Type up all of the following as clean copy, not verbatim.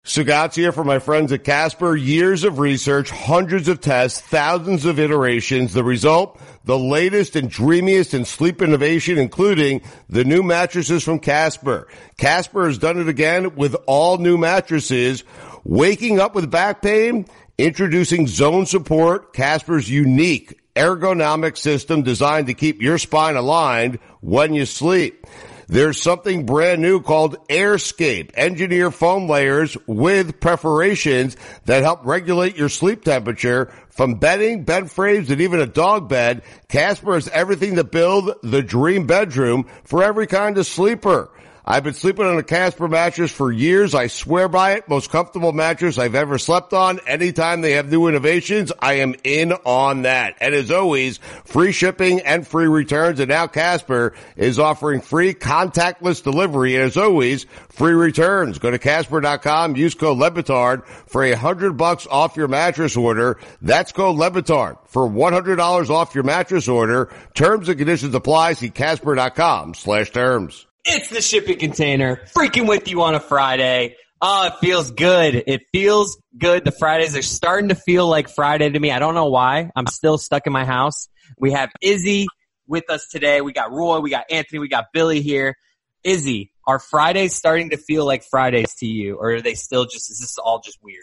Sagat's here for my friends at Casper. Years of research, hundreds of tests, thousands of iterations. The result, the latest and dreamiest in sleep innovation, including the new mattresses from Casper. Casper has done it again with all new mattresses. Waking up with back pain? Introducing Zone Support, Casper's unique ergonomic system designed to keep your spine aligned when you sleep. There's something brand new called AirScape, engineer foam layers with perforations that help regulate your sleep temperature. From bedding, bed frames, and even a dog bed, Casper has everything to build the dream bedroom for every kind of sleeper. I've been sleeping on a Casper mattress for years. I swear by it. Most comfortable mattress I've ever slept on. Anytime they have new innovations, I am in on that. And as always, free shipping and free returns. And now Casper is offering free contactless delivery. And as always, free returns. Go to Casper.com. Use code LeBatard for $100 off your mattress order. That's code LeBatard for $100 off your mattress order. Terms and conditions apply. See Casper.com/terms. It's the shipping container, freaking with you on a Friday. Oh, it feels good. It feels good. The Fridays are starting to feel like Friday to me. I don't know why. I'm still stuck in my house. We have Izzy with us today. We got Roy, we got Anthony, we got Billy here. Izzy, are Fridays starting to feel like Fridays to you, or are they still just, is this all just weird?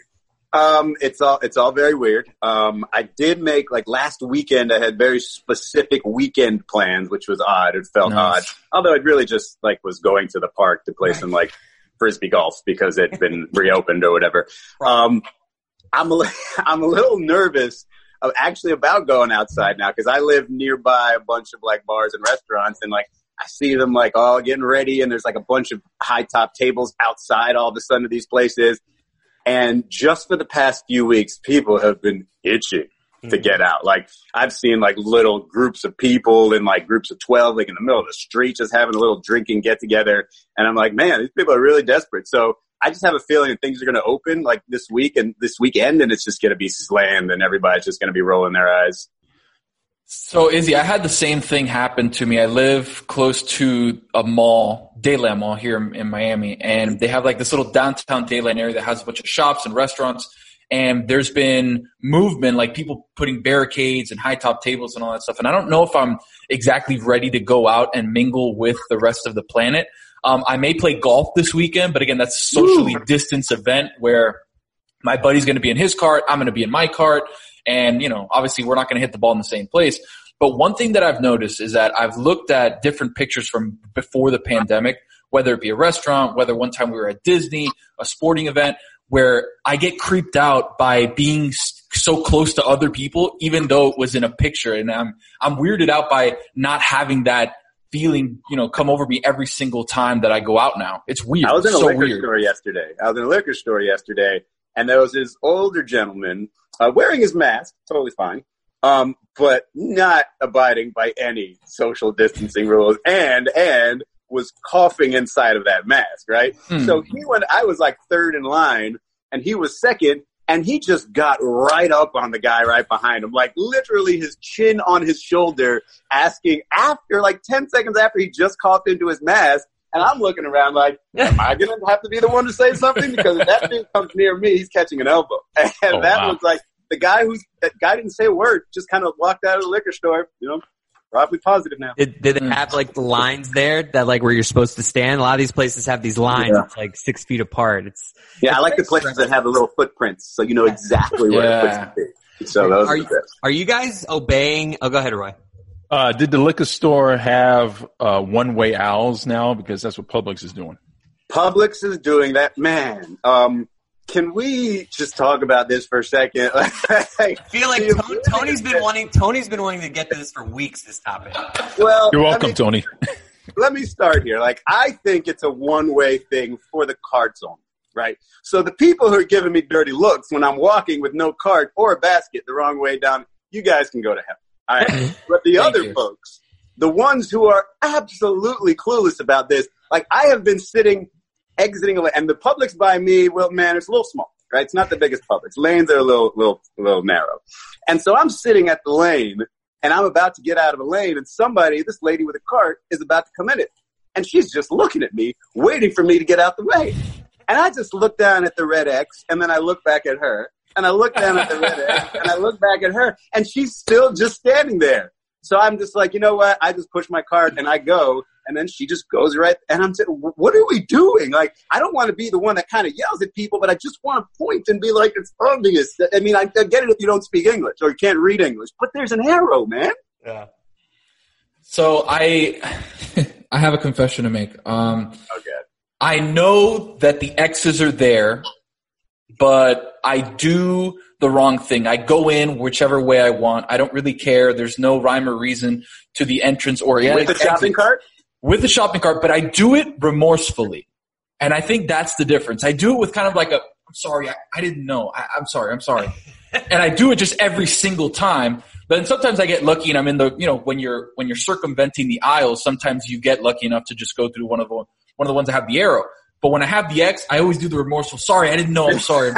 It's all very weird. I did make, like, last weekend, I had very specific weekend plans, which was odd. It felt odd. Although it really just, like, was going to the park to play some, like, frisbee golf because it'd been reopened or whatever. I'm a little nervous about going outside now because I live nearby a bunch of, like, bars and restaurants, and, like, I see them, like, all getting ready, and there's, like, a bunch of high top tables outside all of a sudden of these places. And just for the past few weeks, people have been itching to get out. Like, I've seen, like, little groups of people in, like, groups of 12, like, in the middle of the street, just having a little drinking get-together. And I'm like, man, these people are really desperate. So I just have a feeling that things are going to open, like, this week and this weekend, and it's just going to be slammed, and everybody's just going to be rolling their eyes. So, Izzy, I had the same thing happen to me. I live close to a mall, Dayland Mall here in Miami, and they have like this little downtown Dayland area that has a bunch of shops and restaurants, and there's been movement, like people putting barricades and high-top tables and all that stuff, and I don't know if I'm exactly ready to go out and mingle with the rest of the planet. I may play golf this weekend, but again, that's a socially distanced event where my buddy's going to be in his cart, I'm going to be in my cart. And, you know, obviously we're not going to hit the ball in the same place. But one thing that I've noticed is that I've looked at different pictures from before the pandemic, whether it be a restaurant, whether one time we were at Disney, a sporting event, where I get creeped out by being so close to other people, even though it was in a picture. And I'm weirded out by not having that feeling, you know, come over me every single time that I go out now. It's weird. I was in a liquor store yesterday. And there was this older gentleman wearing his mask, totally fine, but not abiding by any social distancing rules, and was coughing inside of that mask, right? So I was like third in line, and he was second, and he just got right up on the guy right behind him, like literally his chin on his shoulder, asking after, like 10 seconds after he just coughed into his mask. And I'm looking around like, am I going to have to be the one to say something? Because if that thing comes near me, he's catching an elbow. And was like, that guy didn't say a word, just kind of walked out of the liquor store, you know, probably positive now. Did they have like the lines there that like where you're supposed to stand? A lot of these places have these lines. Yeah. It's like 6 feet apart. I like the places that have the little footprints, so you know exactly where the place is. So those are the best. Are you guys obeying? Oh, go ahead, Roy. Did the liquor store have one-way aisles now? Because that's what Publix is doing. Publix is doing that, man. Can we just talk about this for a second? I feel like Tony's been wanting to get to this for weeks. This topic. Well, you're welcome, Tony. Let me start here. Like, I think it's a one-way thing for the carts only, right? So the people who are giving me dirty looks when I'm walking with no cart or a basket the wrong way down, you guys can go to hell. All right. But the other folks, the ones who are absolutely clueless about this, like I have been exiting, and the Publix by me, well, man, it's a little small, right? It's not the biggest Publix. Lanes are a little narrow. And so I'm sitting at the lane, and I'm about to get out of a lane, and this lady with a cart, is about to come in it. And she's just looking at me, waiting for me to get out the way. And I just look down at the red X, and then I look back at her, and I look down at the red X, and I look back at her, and she's still just standing there. So I'm just like, you know what? I just push my cart and I go, and then she just goes right. And I'm saying, what are we doing? Like, I don't want to be the one that kind of yells at people, but I just want to point and be like, it's obvious. I mean, I get it if you don't speak English or you can't read English, but there's an arrow, man. Yeah. So I have a confession to make. Okay. I know that the X's are there, but I do the wrong thing. I go in whichever way I want. I don't really care. There's no rhyme or reason to the entrance or with the shopping cart. With the shopping cart, but I do it remorsefully, and I think that's the difference. I do it with kind of like I'm sorry, I didn't know. I'm sorry, and I do it just every single time. But then sometimes I get lucky, and I'm in the when you're circumventing the aisles, sometimes you get lucky enough to just go through one of the ones that have the arrow. But when I have the X, I always do the remorseful. Sorry, I didn't know. I'm sorry.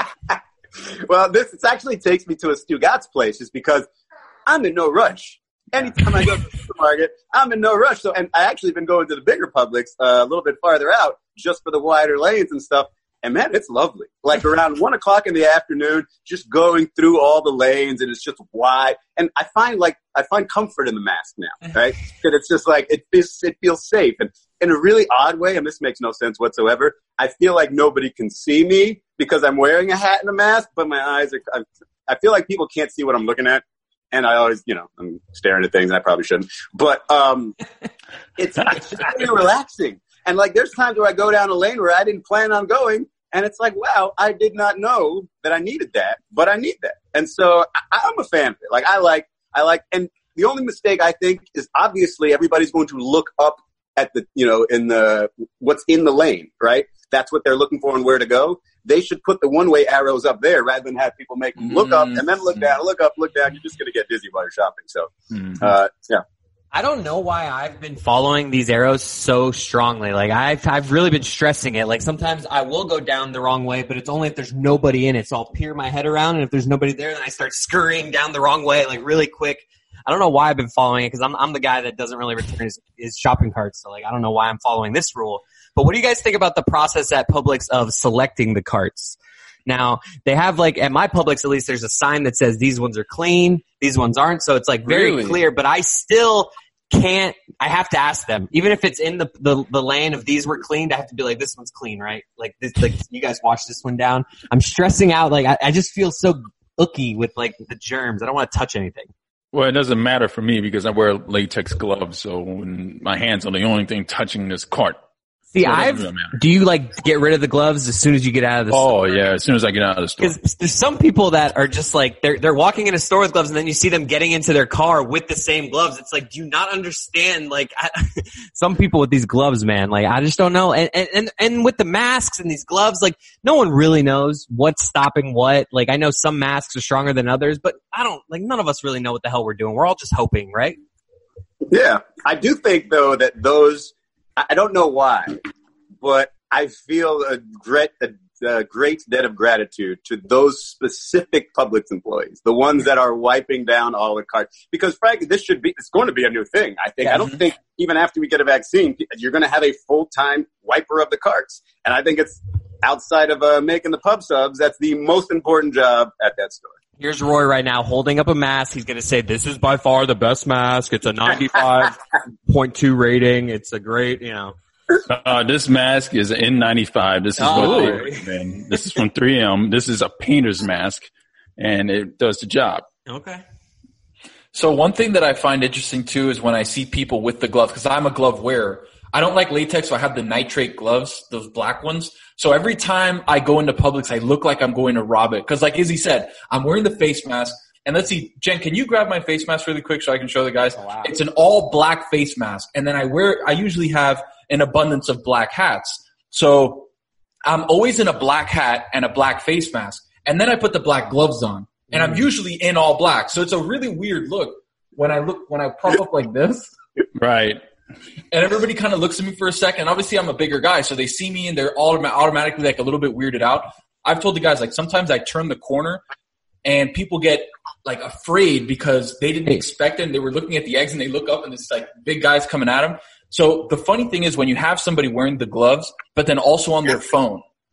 Well, this actually takes me to a Stugatz place, is because I'm in no rush. Anytime I go to the supermarket, I'm in no rush. So, and I actually been going to the bigger Publix a little bit farther out just for the wider lanes and stuff. And man, it's lovely. Like around 1 o'clock in the afternoon, just going through all the lanes, and it's just wide. And I find comfort in the mask now, right? Because it's just like it feels safe. And in a really odd way, and this makes no sense whatsoever, I feel like nobody can see me because I'm wearing a hat and a mask, but my eyes are. I feel like people can't see what I'm looking at. And I always, I'm staring at things and I probably shouldn't. But it's just really relaxing. And like there's times where I go down a lane where I didn't plan on going, and it's like, wow, I did not know that I needed that, but I need that. And so I'm a fan of it. Like I like, and the only mistake I think is obviously everybody's going to look up at the, in the, what's in the lane, right? That's what they're looking for and where to go. They should put the one-way arrows up there rather than have people make them look up and then look down, look up, look down. You're just going to get dizzy while you're shopping. So, yeah. I don't know why I've been following these arrows so strongly. Like I've really been stressing it. Like sometimes I will go down the wrong way, but it's only if there's nobody in it. So I'll peer my head around, and if there's nobody there, then I start scurrying down the wrong way, like really quick. I don't know why I've been following it, because I'm the guy that doesn't really return his shopping carts. So like I don't know why I'm following this rule. But what do you guys think about the process at Publix of selecting the carts? Now, they have like, at my Publix at least, there's a sign that says these ones are clean, these ones aren't. So it's like very clear, but I still can't, I have to ask them. Even if it's in the lane of these were cleaned, I have to be like, this one's clean, right? Like this, like you guys wash this one down. I'm stressing out. Like I just feel so icky with like the germs. I don't want to touch anything. Well, it doesn't matter for me because I wear latex gloves. So when my hands are the only thing touching this cart. See, do you like get rid of the gloves as soon as you get out of the store? Oh yeah, as soon as I get out of the store. Because there's some people that are just like, they're walking in a store with gloves and then you see them getting into their car with the same gloves. It's like, do you not understand? Like, some people with these gloves, man, like, I just don't know. And with the masks and these gloves, like, no one really knows what's stopping what. Like, I know some masks are stronger than others, but none of us really know what the hell we're doing. We're all just hoping, right? Yeah. I do think though that I don't know why, but I feel a great debt of gratitude to those specific Publix employees, the ones that are wiping down all the carts. Because frankly, it's going to be a new thing. I think. Yeah. I don't think even after we get a vaccine, you're going to have a full-time wiper of the carts. And I think it's outside of making the pub subs, that's the most important job at that store. Here's Roy right now holding up a mask. He's going to say, this is by far the best mask. It's a 95.2 rating. It's a great, This mask is an N95. This is what they recommend. This is from 3M. This is a painter's mask, and it does the job. Okay. So one thing that I find interesting, too, is when I see people with the gloves, because I'm a glove wearer. I don't like latex, so I have the nitrate gloves, those black ones. So every time I go into Publix, I look like I'm going to rob it. Because like Izzy said, I'm wearing the face mask. And let's see, Jen, can you grab my face mask really quick so I can show the guys? Oh, wow. It's an all black face mask. And then I usually have an abundance of black hats. So I'm always in a black hat and a black face mask. And then I put the black gloves on. And I'm usually in all black. So it's a really weird look when I prop up like this. Right. And everybody kind of looks at me for a second. Obviously, I'm a bigger guy, so they see me and they're automatically like a little bit weirded out. I've told the guys, like, sometimes I turn the corner and people get like afraid because they didn't expect it and they were looking at the eggs and they look up and it's like big guys coming at them. So the funny thing is when you have somebody wearing the gloves, but then also on their phone,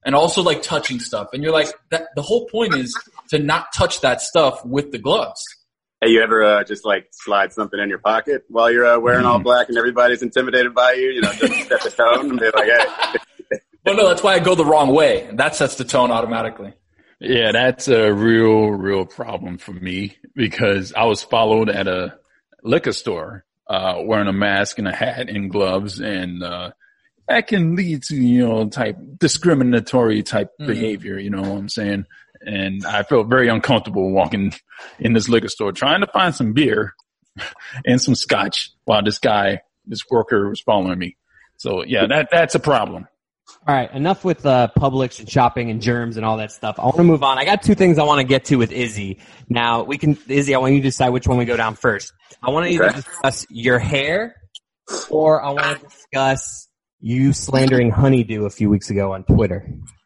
and also like touching stuff. And you're like, the whole point is to not touch that stuff with the gloves. Hey, you ever just like slide something in your pocket while you're wearing all black and everybody's intimidated by you? You know, just set the tone and be like, hey. Well, no, that's why I go the wrong way. That sets the tone automatically. Yeah, that's a real problem for me because I was followed at a liquor store wearing a mask and a hat and gloves, and that can lead to, type discriminatory type behavior, you know what I'm saying? And I felt very uncomfortable walking in this liquor store trying to find some beer and some scotch while this worker was following me. So yeah, that's a problem. All right, enough with Publix and shopping and germs and all that stuff. I want to move on. I got two things I want to get to with Izzy. Now, Izzy, I want you to decide which one we go down first. I want to either discuss your hair or I want to discuss you slandering Honeydew a few weeks ago on Twitter.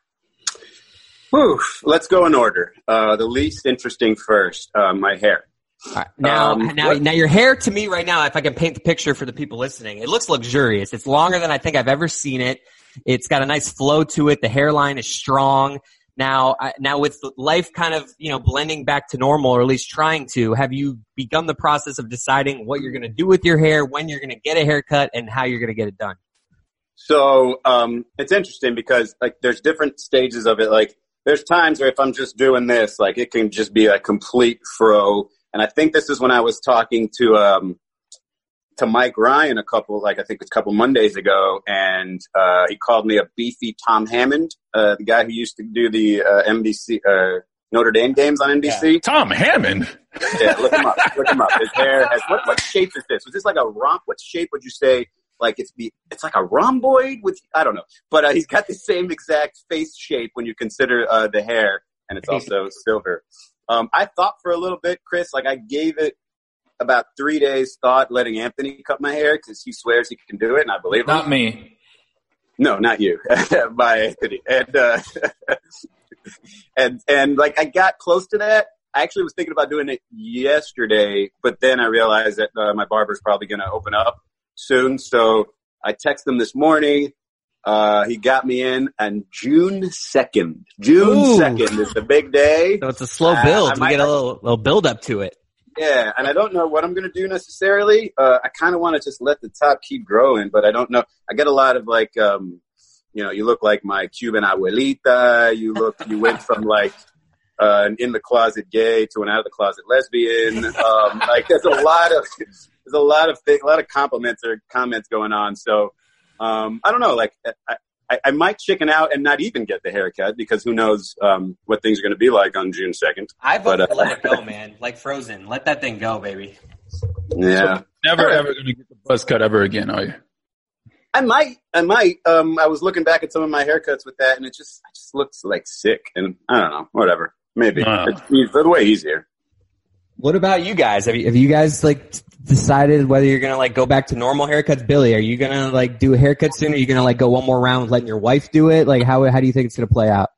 Whew. Let's go in order. The least interesting first, my hair. All right. Now your hair to me right now, if I can paint the picture for the people listening, it looks luxurious. It's longer than I think I've ever seen it. It's got a nice flow to it. The hairline is strong. Now with life kind of, blending back to normal, or at least trying to, have you begun the process of deciding what you're going to do with your hair, when you're going to get a haircut, and how you're going to get it done? So, it's interesting because like there's different stages of it. Like there's times where if I'm just doing this, like it can just be a complete fro. And I think this is when I was talking to Mike Ryan a couple Mondays ago, and he called me a beefy Tom Hammond, the guy who used to do the NBC Notre Dame games on NBC. Yeah. Tom Hammond. Yeah, look him up. His hair has what shape is this? Was this like a romp? What shape would you say? Like it's like a rhomboid with, I don't know, but he's got the same exact face shape when you consider the hair, and it's also silver. I thought for a little bit, Chris, like I gave it about 3 days thought letting Anthony cut my hair because he swears he can do it, and I believe him. Not me. No, not you. By Anthony. And like I got close to that. I actually was thinking about doing it yesterday, but then I realized that my barber's probably going to open up soon. So I texted him this morning. He got me in on June 2nd. June 2nd is the big day. So it's a slow build. We get a little build up to it. Yeah, and I don't know what I'm going to do necessarily. I kind of want to just let the top keep growing, but I don't know. I get a lot of like, you look like my Cuban abuelita. You went from like an in the closet gay to an out of the closet lesbian. Like there's a lot of compliments or comments going on. So I don't know. Like I might chicken out and not even get the haircut because who knows what things are going to be like on June 2nd. I vote to let it go, man. Like Frozen. Let that thing go, baby. Yeah. So never ever going to get the buzz cut ever again, are you? I might. I was looking back at some of my haircuts with that, and it just looks like sick. And I don't know. Whatever. Maybe. It's way easier. What about you guys? Have you guys like decided whether you're gonna like go back to normal haircuts? Billy, are you gonna like do a haircut soon? Are you gonna like go one more round with letting your wife do it? Like how do you think it's gonna play out?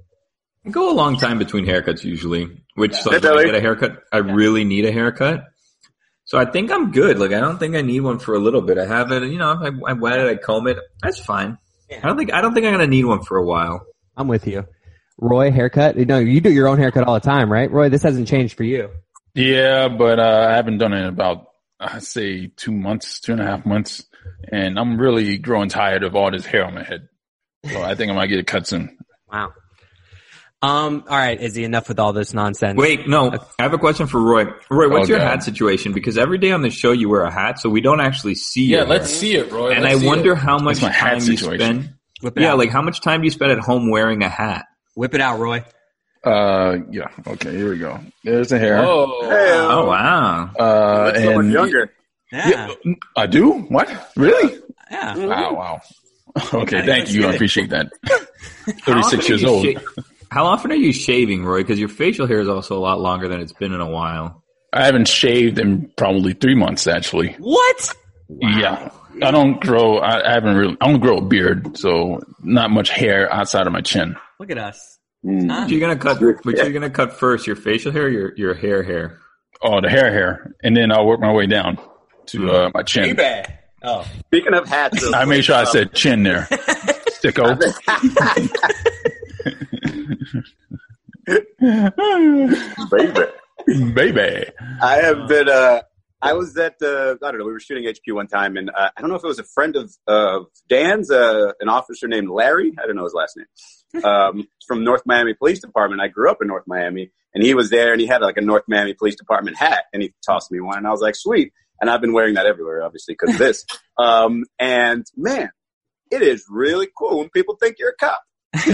I go a long time between haircuts usually, which like when I get a haircut, I really need a haircut. So I think I'm good. Like I don't think I need one for a little bit. I have it, if I wet it, I comb it. That's fine. Yeah. I don't think I'm gonna need one for a while. I'm with you. Roy, haircut? No, you do your own haircut all the time, right? Roy, this hasn't changed for you. Yeah, but I haven't done it in about, I'd say 2.5 months. And I'm really growing tired of all this hair on my head. So I think I might get it cut soon. Wow. All right, Izzy, enough with all this nonsense. Wait, no, I have a question for Roy. Roy, what's your hat situation? Because every day on the show you wear a hat, so we don't actually see you. Yeah, let's see it, Roy. And I wonder how much time you spend. Like how much time do you spend at home wearing a hat? Whip it out, Roy. Yeah. Okay, here we go. There's the hair. Oh wow. Looks so much younger. Yeah. I do? What? Really? Yeah. Wow. Okay, thank you. I appreciate that. 36 years old. How often are you shaving, Roy? Because your facial hair is also a lot longer than it's been in a while. I haven't shaved in probably 3 months, actually. What? Wow. Yeah. I don't grow a beard, so not much hair outside of my chin. Look at us. Which you're gonna cut first, your facial hair, or your hair? Oh, the hair, and then I'll work my way down to my chin. Baby. Oh, speaking of hats, I made sure I said chin there. Sicko. Baby. I have been. I was at. I don't know. We were shooting HQ one time, and I don't know if it was a friend of Dan's, an officer named Larry. I don't know his last name. From North Miami Police Department. I grew up in North Miami, and he was there, and he had like a North Miami Police Department hat, and he tossed me one, and I was like, sweet. And I've been wearing that everywhere, obviously, because of this. And man, it is really cool when people think you're a cop. You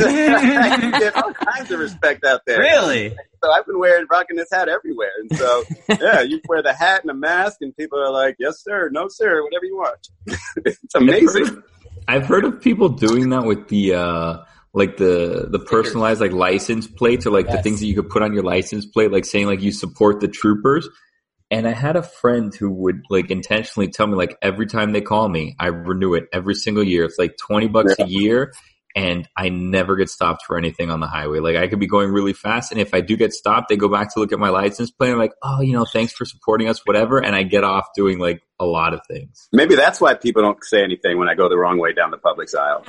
get all kinds of respect out there. Really? So I've been rocking this hat everywhere. And so, yeah, you wear the hat and a mask, and people are like, yes, sir, no, sir, whatever you want. It's amazing. I've heard of people doing that with the personalized like license plates, or like the things that you could put on your license plate, like saying like you support the troopers. And I had a friend who would like intentionally tell me like every time they call me, I renew it every single year. It's like $20 a year, and I never get stopped for anything on the highway. Like I could be going really fast, and if I do get stopped, they go back to look at my license plate and like, oh, thanks for supporting us, whatever. And I get off doing like a lot of things. Maybe that's why people don't say anything when I go the wrong way down the public's aisle.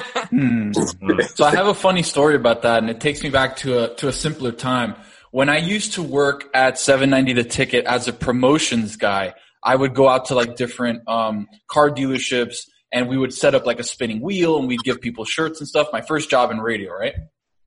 So I have a funny story about that, and it takes me back to a simpler time. When I used to work at 790 The Ticket as a promotions guy, I would go out to like different car dealerships, and we would set up like a spinning wheel, and we'd give people shirts and stuff. My first job in radio, right?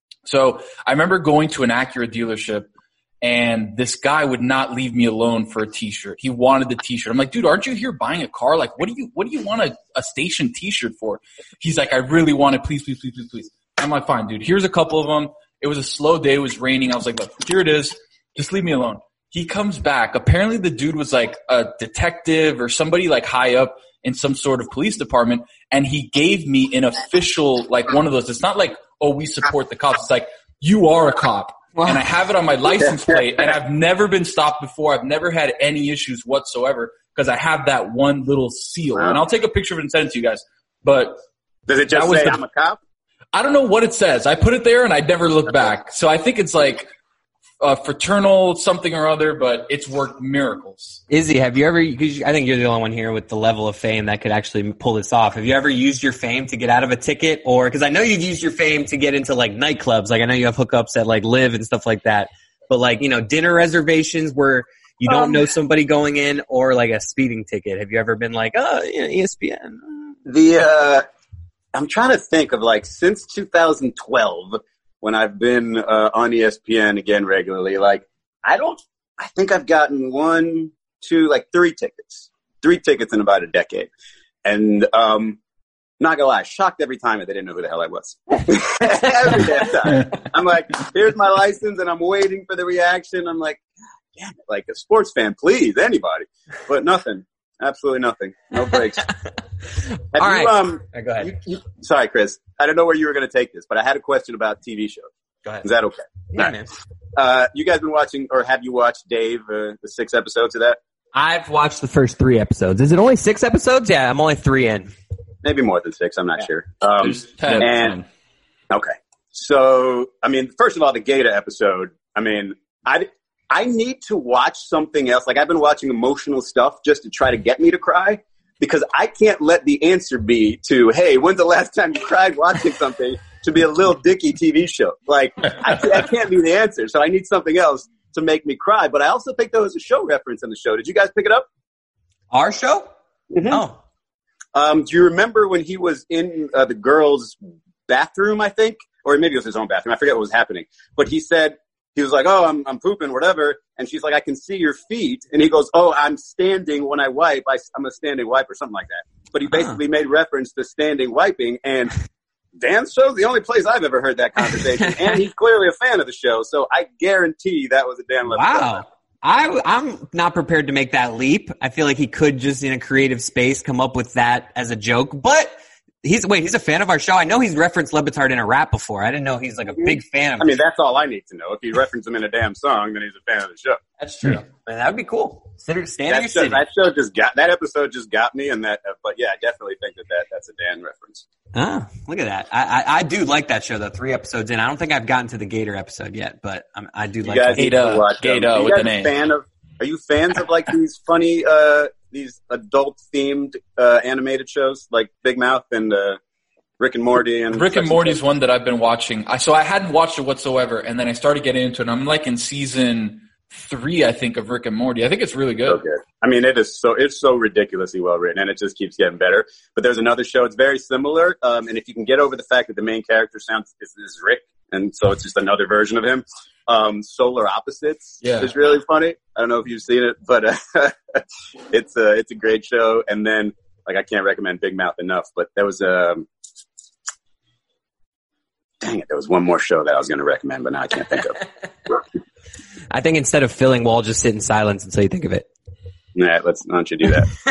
So I remember going to an Acura dealership, and this guy would not leave me alone for a T-shirt. He wanted the T-shirt. I'm like, dude, aren't you here buying a car? Like, what do you want a station T-shirt for? He's like, I really want it. Please, please, please, please, please. I'm like, fine, dude. Here's a couple of them. It was a slow day. It was raining. I was like, look, here it is. Just leave me alone. He comes back. Apparently the dude was like a detective or somebody like high up in some sort of police department. And he gave me an official, like one of those. It's not like, oh, we support the cops. It's like, you are a cop. Wow. And I have it on my license plate, and I've never been stopped before. I've never had any issues whatsoever because I have that one little seal. Wow. And I'll take a picture of it and send it to you guys. But does it just say I'm a cop? I don't know what it says. I put it there and I never look back. So I think it's like fraternal something or other, but it's worked miracles. Izzy, have you ever, I think you're the only one here with the level of fame that could actually pull this off. Have you ever used your fame to get out of a ticket? Or, because I know you've used your fame to get into like nightclubs. Like I know you have hookups at like Live and stuff like that. But like, dinner reservations where you don't know somebody going in, or like a speeding ticket. Have you ever been like, ESPN? I'm trying to think of like since 2012 when I've been on ESPN again regularly. Like I think I've gotten 1, 2, like 3 tickets. 3 tickets in about a decade. And not gonna lie, shocked every time that they didn't know who the hell I was. Every damn time. I'm like, here's my license, and I'm waiting for the reaction. I'm like, damn it, like a sports fan, please, anybody. But nothing. Absolutely nothing. No breaks. All right. Go ahead. Sorry, Chris. I don't know where you were going to take this, but I had a question about TV shows. Go ahead. Is that okay? Yeah, man. You guys been watching, or have you watched Dave, the 6 episodes of that? I've watched the first 3 episodes. Is it only 6 episodes? Yeah, I'm only 3 in. Maybe more than 6. I'm not sure. There's 10. Okay. So, I mean, first of all, the Gator episode, I mean, I need to watch something else. Like I've been watching emotional stuff just to try to get me to cry, because I can't let the answer be to, hey, when's the last time you cried watching something, to be a Lil Dicky TV show. Like I can't be the answer. So I need something else to make me cry. But I also think there was a show reference in the show. Did you guys pick it up? Our show? Mm-hmm. Oh. Do you remember when he was in the girls' bathroom, I think? Or maybe it was his own bathroom. I forget what was happening. But he was like, oh, I'm pooping, whatever. And she's like, I can see your feet. And he goes, oh, I'm standing when I wipe. I'm a standing wipe or something like that. But he basically made reference to standing wiping. And Dan's show's the only place I've ever heard that conversation. And he's clearly a fan of the show. So I guarantee that was a Dan Levy. Wow. I'm not prepared to make that leap. I feel like he could just in a creative space come up with that as a joke. But he's a fan of our show. I know he's referenced Le Batard in a rap before. I didn't know he's like a big fan of it. I mean, that's all I need to know. If he referenced him in a damn song, then he's a fan of the show. That's true. Man, that would be cool. That episode just got me, and that. But yeah, I definitely think that's a Dan reference. Ah, look at that. I do like that show though. 3 episodes in. I don't think I've gotten to the Gator episode yet, but I do like Gator with an A. Are you fans of like these funny, these adult themed animated shows like Big Mouth and Rick and Morty and Rick and Morty's one that I've been watching. So I hadn't watched it whatsoever, and then I started getting into it. I'm like in season 3, I think, of Rick and Morty. I think it's really good. So good. I mean, it's so ridiculously well written, and it just keeps getting better. But there's another show. It's very similar, and if you can get over the fact that the main character is Rick, and so it's just another version of him. Solar Opposites is really funny. I don't know if you've seen it, but it's a great show. And then, like, I can't recommend Big Mouth enough, but there was there was one more show that I was going to recommend, but now I can't think of. I think instead of filling, we'll all just sit in silence until you think of it. Nah, why don't you do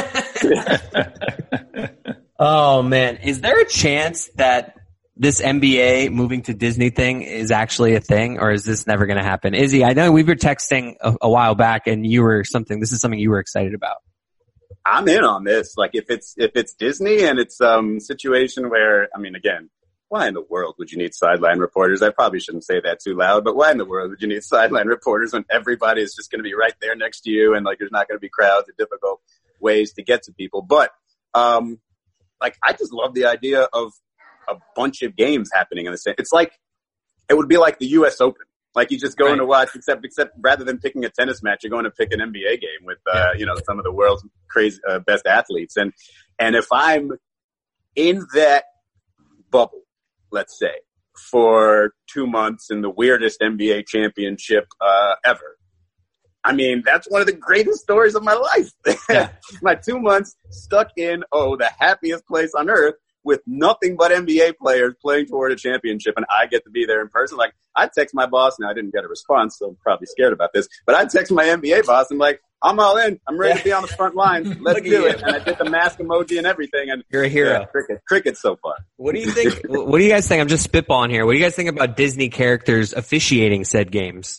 that? Oh man, is there a chance that this NBA moving to Disney thing is actually a thing, or is this never going to happen? Izzy, I know we were texting a while back, and this is something you were excited about. I'm in on this. Like, if it's Disney and it's situation where, I mean, again, why in the world would you need sideline reporters? I probably shouldn't say that too loud, but why in the world would you need sideline reporters when everybody is just going to be right there next to you, and like there's not going to be crowds or difficult ways to get to people? But like, I just love the idea of a bunch of games happening in the same. It's like, it would be like the U.S. Open. Like, you just go in to watch, except rather than picking a tennis match, you're going to pick an NBA game with, some of the world's crazy, best athletes. And if I'm in that bubble, let's say, for 2 months in the weirdest NBA championship, ever, I mean, that's one of the greatest stories of my life. Yeah. My 2 months stuck in, the happiest place on earth, with nothing but NBA players playing toward a championship, and I get to be there in person. Like, I text my boss, and I didn't get a response, so I'm probably scared about this, but I text my NBA boss, and like, I'm all in. I'm ready to be on the front line. Let's do it. And I did the mask emoji and everything. And you're a hero. Yeah, cricket's so fun. What do you think? What do you guys think? I'm just spitballing here. What do you guys think about Disney characters officiating said games?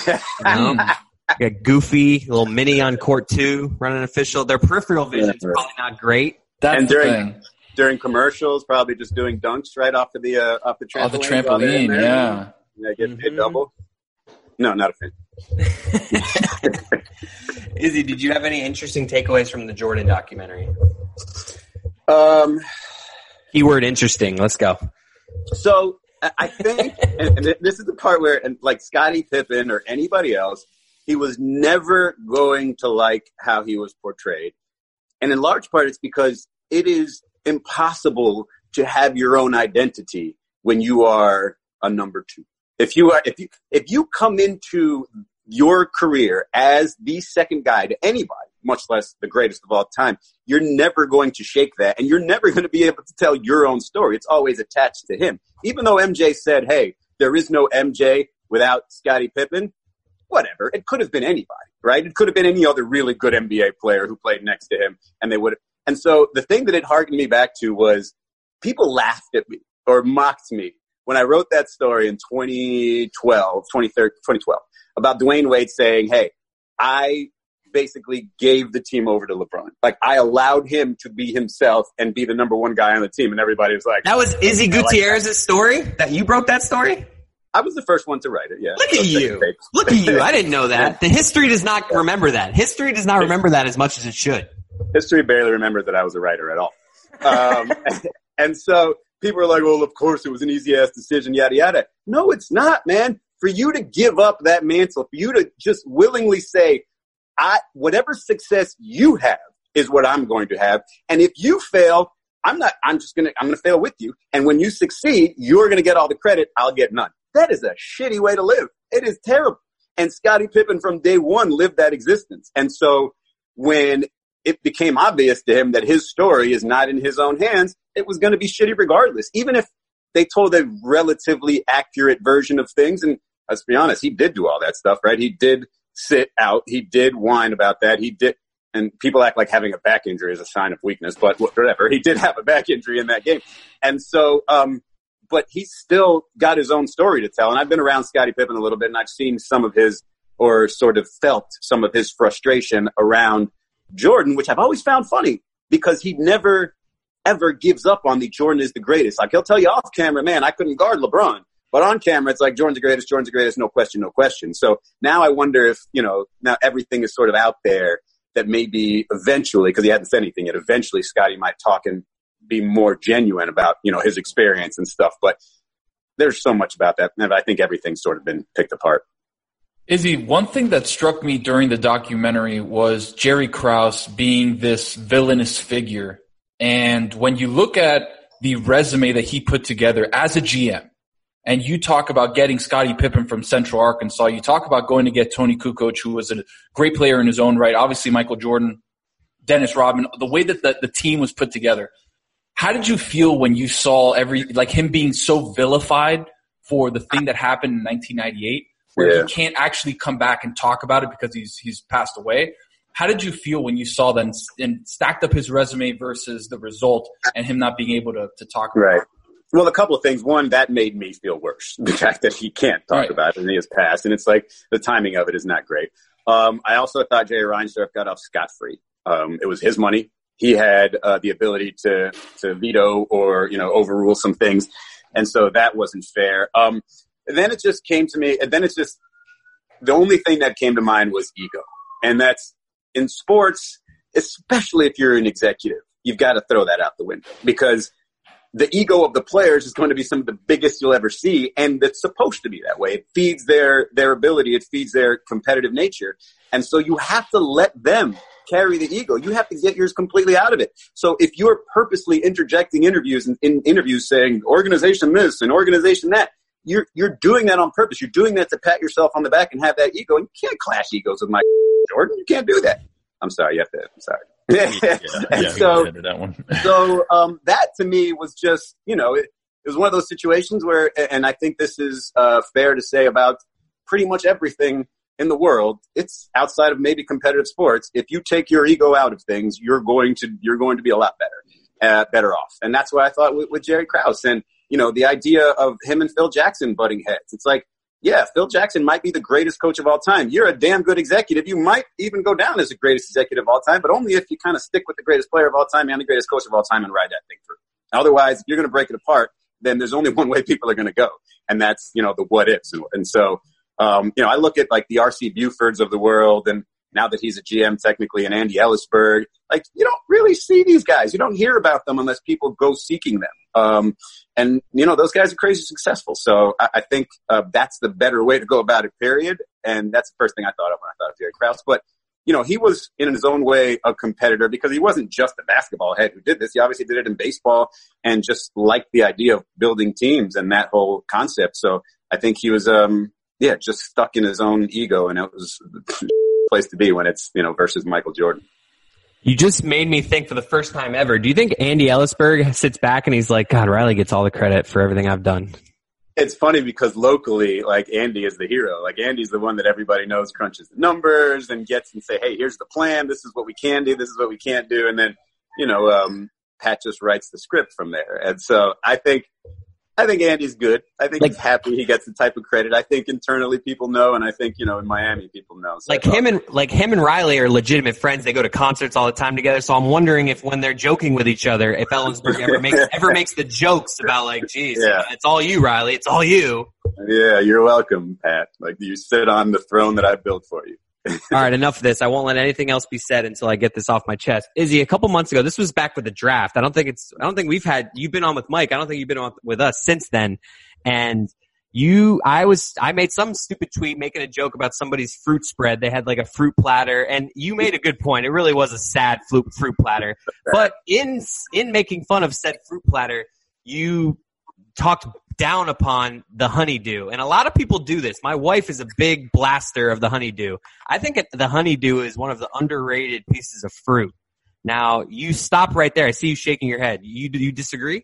Got Goofy, little Minnie on court 2, running official. Their peripheral vision's probably not great. That's the thing. During commercials, probably just doing dunks right off the trampoline. Off the trampoline, yeah. Get paid double. No, not a fan. Izzy, did you have any interesting takeaways from the Jordan documentary? Keyword interesting. Let's go. So I think, and this is the part where, and like Scottie Pippen or anybody else, he was never going to like how he was portrayed. And in large part, it's because it is impossible to have your own identity when you are a number 2. If you come into your career as the second guy to anybody, much less the greatest of all time, you're never going to shake that, and you're never going to be able to tell your own story. It's always attached to him. Even though MJ said, hey, there is no MJ without Scottie Pippen, whatever. It could have been anybody, right? It could have been any other really good NBA player who played next to him, and they would have. And so the thing that it harkened me back to was people laughed at me or mocked me when I wrote that story in 2012 about Dwayne Wade saying, hey, I basically gave the team over to LeBron. Like, I allowed him to be himself and be the number 1 guy on the team. And everybody was like, that was Izzy Gutierrez's story? That you broke that story? I was the first one to write it, yeah. Look at you. Look at you. I didn't know that. The history does not remember that. History does not remember that as much as it should. History barely remembers that I was a writer at all. And so people are like, well, of course it was an easy-ass decision, yada, yada. No, it's not, man. For you to give up that mantle, for you to just willingly say, whatever success you have is what I'm going to have. And if you fail, I'm going to fail with you. And when you succeed, you're going to get all the credit. I'll get none. That is a shitty way to live. It is terrible. And Scottie Pippen from day one lived that existence. And so when it became obvious to him that his story is not in his own hands, it was going to be shitty regardless. Even if they told a relatively accurate version of things, and let's be honest, he did do all that stuff, right? He did sit out. He did whine about that. He did, and people act like having a back injury is a sign of weakness, but whatever. He did have a back injury in that game. And so, but he still got his own story to tell. And I've been around Scottie Pippen a little bit, and I've seen some of his, or sort of felt some of his frustration around Jordan, which I've always found funny because he never, ever gives up on the Jordan is the greatest. Like, he'll tell you off camera, man, I couldn't guard LeBron. But on camera, it's like, Jordan's the greatest, no question, no question. So now I wonder if, now everything is sort of out there that maybe eventually, because he hadn't said anything yet, eventually Scottie might talk and be more genuine about, his experience and stuff. But there's so much about that. And I think everything's sort of been picked apart. Izzy, one thing that struck me during the documentary was Jerry Krause being this villainous figure. And when you look at the resume that he put together as a GM, and you talk about getting Scottie Pippen from Central Arkansas, you talk about going to get Tony Kukoc, who was a great player in his own right, obviously Michael Jordan, Dennis Rodman, the way that the team was put together. How did you feel when you saw him being so vilified for the thing that happened in 1998, where he can't actually come back and talk about it because he's passed away? How did you feel when you saw that and stacked up his resume versus the result and him not being able to talk about it? Well, a couple of things. One, that made me feel worse. The fact that he can't talk about it and he has passed. And it's like the timing of it is not great. I also thought Jerry Reinsdorf got off scot-free. It was his money. He had the ability to veto or, overrule some things. And so that wasn't fair. And then it just came to me. And then the only thing that came to mind was ego. And that's in sports, especially if you're an executive, you've got to throw that out the window because the ego of the players is going to be some of the biggest you'll ever see, and it's supposed to be that way. It feeds their ability. It feeds their competitive nature. And so you have to let them carry the ego. You have to get yours completely out of it. So if you're purposely interjecting in interviews saying organization this and organization that, you're doing that on purpose. You're doing that to pat yourself on the back and have that ego. And you can't clash egos with Michael Jordan. You can't do that. I'm sorry. I'm sorry. So that to me was just, it was one of those situations where, and I think this is fair to say about pretty much everything in the world, it's outside of maybe competitive sports. If you take your ego out of things, you're going to be a lot better off. And that's what I thought with Jerry Krause. And, the idea of him and Phil Jackson butting heads. It's like, yeah, Phil Jackson might be the greatest coach of all time. You're a damn good executive. You might even go down as the greatest executive of all time, but only if you kind of stick with the greatest player of all time and the greatest coach of all time and ride that thing through. Otherwise, if you're going to break it apart, then there's only one way people are going to go. And that's, the what ifs. And so, I look at like the R.C. Bufords of the world, and now that he's a GM technically, and Andy Ellisberg, like you don't really see these guys. You don't hear about them unless people go seeking them. And those guys are crazy successful. So I think that's the better way to go about it, period. And that's the first thing I thought of when I thought of Jerry Krause. But, he was in his own way a competitor because he wasn't just a basketball head who did this. He obviously did it in baseball and just liked the idea of building teams and that whole concept. So I think he was, just stuck in his own ego, and it was the place to be when it's, versus Michael Jordan. You just made me think for the first time ever. Do you think Andy Ellisberg sits back and he's like, God, Riley gets all the credit for everything I've done? It's funny because locally, like Andy is the hero. Like Andy's the one that everybody knows crunches the numbers and gets and say, hey, here's the plan. This is what we can do. This is what we can't do. And then, Pat just writes the script from there. And so I think Andy's good. I think he's happy he gets the type of credit. I think internally people know, and I think, in Miami people know. So him and Riley are legitimate friends. They go to concerts all the time together. So I'm wondering if when they're joking with each other, if Ellensberg ever makes the jokes about like, geez, it's all you, Riley. It's all you. Yeah, you're welcome, Pat. Like you sit on the throne that I built for you. All right, enough of this. I won't let anything else be said until I get this off my chest. Izzy, a couple months ago, this was back with the draft. I don't think you've been on with Mike. I don't think you've been on with us since then. And I made some stupid tweet making a joke about somebody's fruit spread. They had like a fruit platter, and you made a good point. It really was a sad fruit platter. But in making fun of said fruit platter, you talked down upon the honeydew. And a lot of people do this. My wife is a big blaster of the honeydew. I think the honeydew is one of the underrated pieces of fruit. Now, you stop right there. I see you shaking your head. You disagree?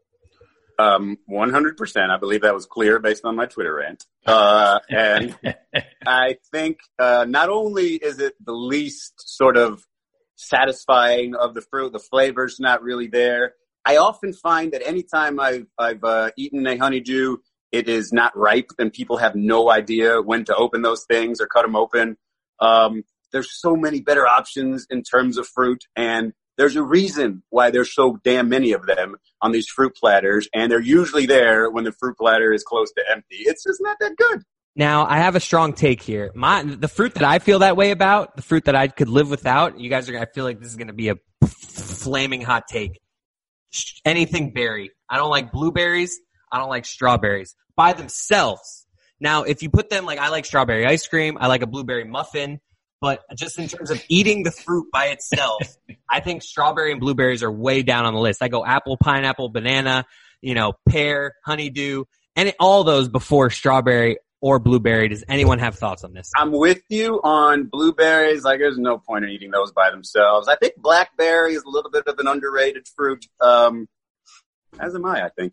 100%. I believe that was clear based on my Twitter rant. And I think not only is it the least sort of satisfying of the fruit, the flavor's not really there. I often find that anytime I've eaten a honeydew, it is not ripe, and people have no idea when to open those things or cut them open. There's so many better options in terms of fruit, and there's a reason why there's so damn many of them on these fruit platters, and they're usually there when the fruit platter is close to empty. It's just not that good. Now, I have a strong take here. The fruit that I feel that way about, the fruit that I could live without, I feel like this is going to be a flaming hot take. anything berry. I don't like blueberries. I don't like strawberries by themselves. Now, if you put them, like, I like strawberry ice cream. I like a blueberry muffin. But just in terms of eating the fruit by itself, I think strawberry and blueberries are way down on the list. I go apple, pineapple, banana, pear, honeydew, and all those before strawberry or blueberry. Does anyone have thoughts on this? I'm with you on blueberries. Like, there's no point in eating those by themselves. I think blackberry is a little bit of an underrated fruit. As am I think.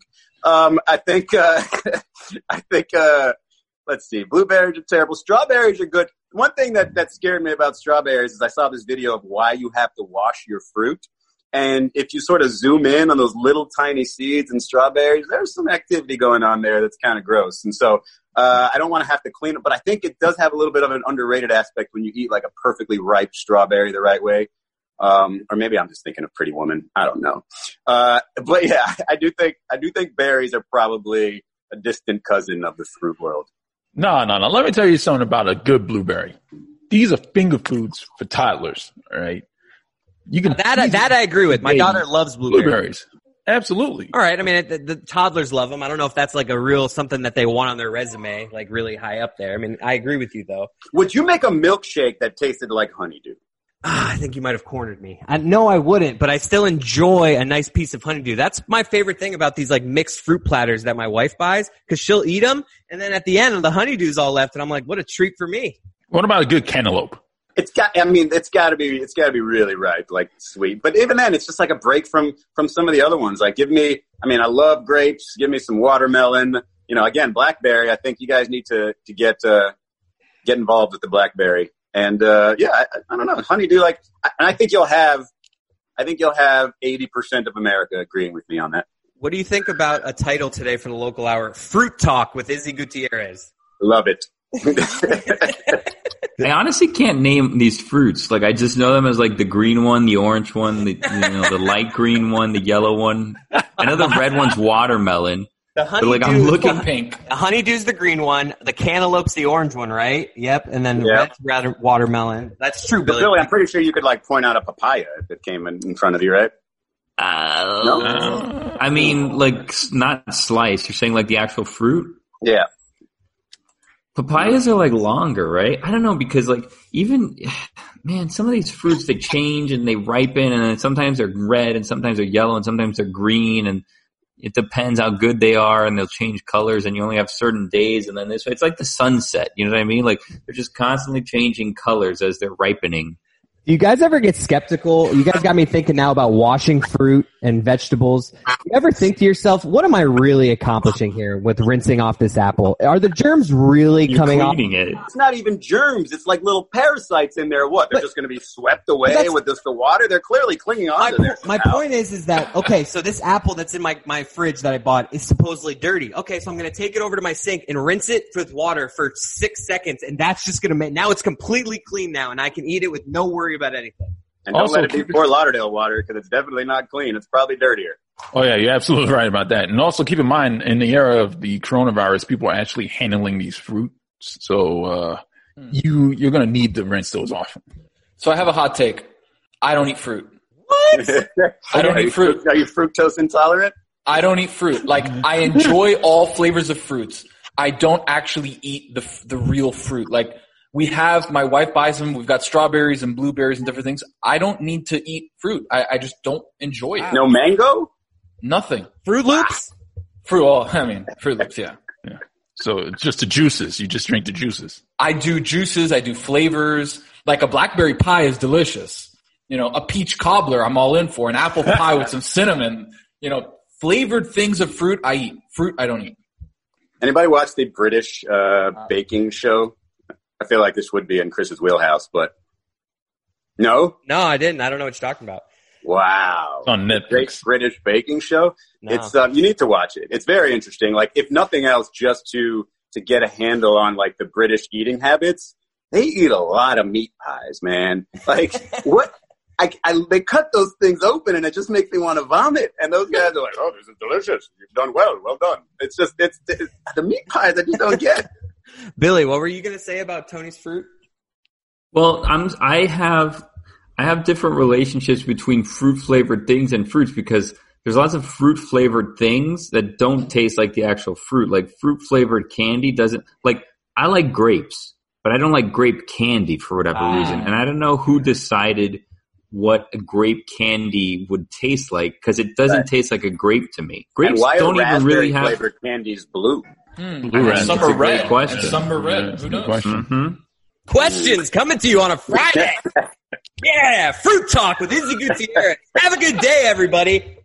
Let's see. Blueberries are terrible. Strawberries are good. One thing that scared me about strawberries is I saw this video of why you have to wash your fruit. And if you sort of zoom in on those little tiny seeds in strawberries, there's some activity going on there that's kind of gross. And so I don't want to have to clean it, but I think it does have a little bit of an underrated aspect when you eat like a perfectly ripe strawberry the right way. Or maybe I'm just thinking of Pretty Woman. I don't know. But yeah, I do think berries are probably a distant cousin of the fruit world. No. Let me tell you something about a good blueberry. These are finger foods for toddlers, all right? You can that I agree with. My daughter loves blueberries. Absolutely. All right. I mean, the toddlers love them. I don't know if that's like a real something that they want on their resume, like really high up there. I mean, I agree with you though. Would you make a milkshake that tasted like honeydew? I think you might have cornered me. No, I wouldn't, but I still enjoy a nice piece of honeydew. That's my favorite thing about these like mixed fruit platters that my wife buys, because she'll eat them, and then at the end, the honeydew's all left, and I'm like, what a treat for me. What about a good cantaloupe? It's got to be really ripe, like sweet. But even then, it's just like a break from some of the other ones. Like I love grapes. Give me some watermelon. Again, blackberry. I think you guys need to get involved with the blackberry. And I don't know, honeydew. I think you'll have 80% of America agreeing with me on that. What do you think about a title today for the local hour? Fruit Talk with Izzy Gutierrez. Love it. I honestly can't name these fruits. Like, I just know them as like the green one, the orange one, the light green one, the yellow one. I know the red one's watermelon. The honeydew, I'm looking pink. The honeydew's the green one. The cantaloupe's the orange one, right? Yep. And then the red's rather watermelon. That's true, Billy. Billy, I'm pretty sure you could point out a papaya if it came in front of you, right? No. I mean, not sliced. You're saying like the actual fruit? Yeah. Papayas are longer, right? I don't know, because some of these fruits, they change and they ripen, and then sometimes they're red and sometimes they're yellow and sometimes they're green, and it depends how good they are, and they'll change colors, and you only have certain days, and then it's like the sunset, you know what I mean? Like, they're just constantly changing colors as they're ripening. Do you guys ever get skeptical? You guys got me thinking now about washing fruit and vegetables. Do you ever think to yourself, what am I really accomplishing here with rinsing off this apple? Are the germs really coming off? It. It's not even germs. It's like little parasites in there. What? They're just going to be swept away with just the water? They're clearly clinging on to there. My point is that, okay, so this apple that's in my fridge that I bought is supposedly dirty. Okay, so I'm going to take it over to my sink and rinse it with water for 6 seconds, and that's just going to make, now it's completely clean now, and I can eat it with no worry about anything. And don't let it be Fort Lauderdale water, because it's definitely not clean. It's probably dirtier. Oh, yeah, you're absolutely right about that. And also keep in mind, in the era of the coronavirus, people are actually handling these fruits. So you're going to need to rinse those off. So I have a hot take. I don't eat fruit. What? I don't eat fruit. Are you fructose intolerant? I don't eat fruit. I enjoy all flavors of fruits. I don't actually eat the real fruit. My wife buys them. We've got strawberries and blueberries and different things. I don't need to eat fruit. I just don't enjoy it. No mango? Nothing. Fruit Loops? Fruit Loops, yeah. Yeah. So it's just the juices. You just drink the juices. I do juices. I do flavors. Like a blackberry pie is delicious. A peach cobbler I'm all in for. An apple pie with some cinnamon. Flavored things of fruit I eat. Fruit I don't eat. Anybody watch the British baking show? I feel like this would be in Chris's wheelhouse, but no? No, I didn't. I don't know what you're talking about. Wow. It's on Netflix. Great British baking show. No. It's you need to watch it. It's very interesting. If nothing else, just to get a handle on the British eating habits. They eat a lot of meat pies, man. What? They cut those things open and it just makes me want to vomit. And those guys are like, "Oh, this is delicious. You've done well. Well done." It's the meat pies I just don't get. Billy, what were you going to say about Tony's fruit? Well, I have different relationships between fruit flavored things and fruits, because there's lots of fruit flavored things that don't taste like the actual fruit. Like fruit flavored candy doesn't like. I like grapes, but I don't like grape candy for whatever reason. And I don't know who decided what a grape candy would taste like because it doesn't taste like a grape to me. Grapes don't even really have flavored candies blue. Some are red. And some are red. Who knows? Questions coming to you on a Friday. Yeah, Fruit Talk with Izzy Gutierrez. Have a good day, everybody.